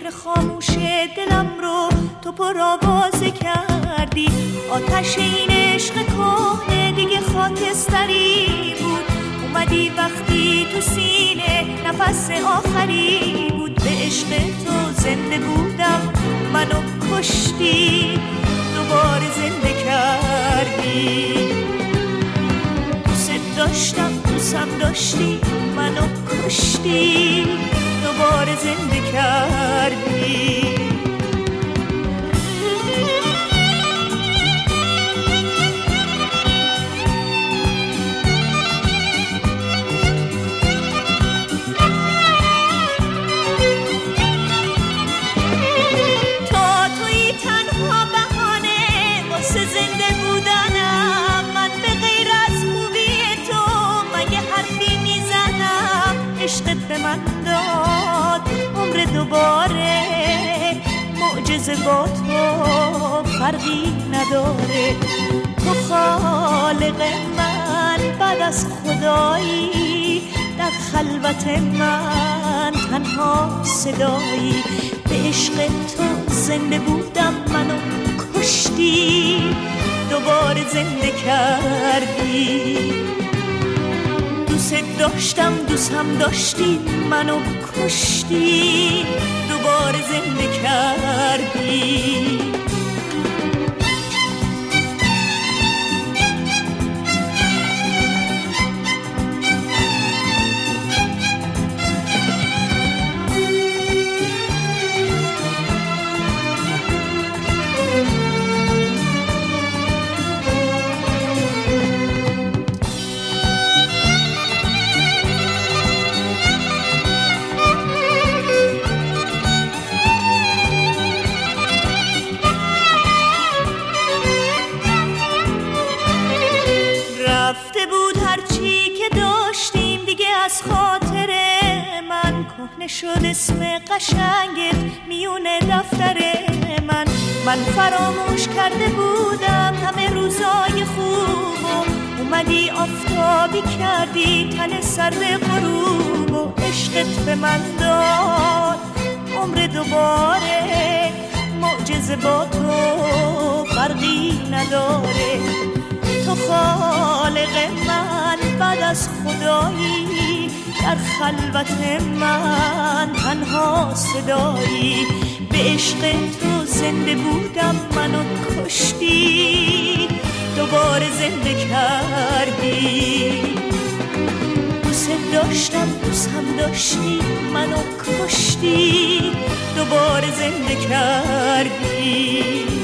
فکر خاموش دلم رو تو پر آوازه کردی. آتش این عشق کهنه دیگه خاکستری بود. اومدی وقتی تو سینه نفس آخری بود. به عشق تو زنده بودم منو کشتی، دوباره زنده کردی. دوست داشتم دوستم داشتی منو کشتی، دوباره زنده کردی. عشقت به من داد عمر دوباره، معجزه با تو فرقی نداره. تو خالق من بعد از خدایی، در خلوت من تنها صدایی. به عشق تو زنده بودم منو کشتی، دوباره زنده کردی. دوست داشتم دوستم داشتی منو کشتی، دوباره زنده کردی. از خاطر من کهنه شد اسم قشنگت میون دفتر من. من فراموش کرده بودم همه روزای خوبو، اومدی آفتابی کردی تن سرد غروب. و عشقت به من داد عمر دوباره، معجزه با تو فرقی نداره. تو خالق من بعد از خدایی، در خلوت من تنها صدایی. به عشق تو زنده بودم منو کشتی، دوباره زنده کردی. دوست داشتم دوستم داشتی منو کشتی، دوباره زنده کردی.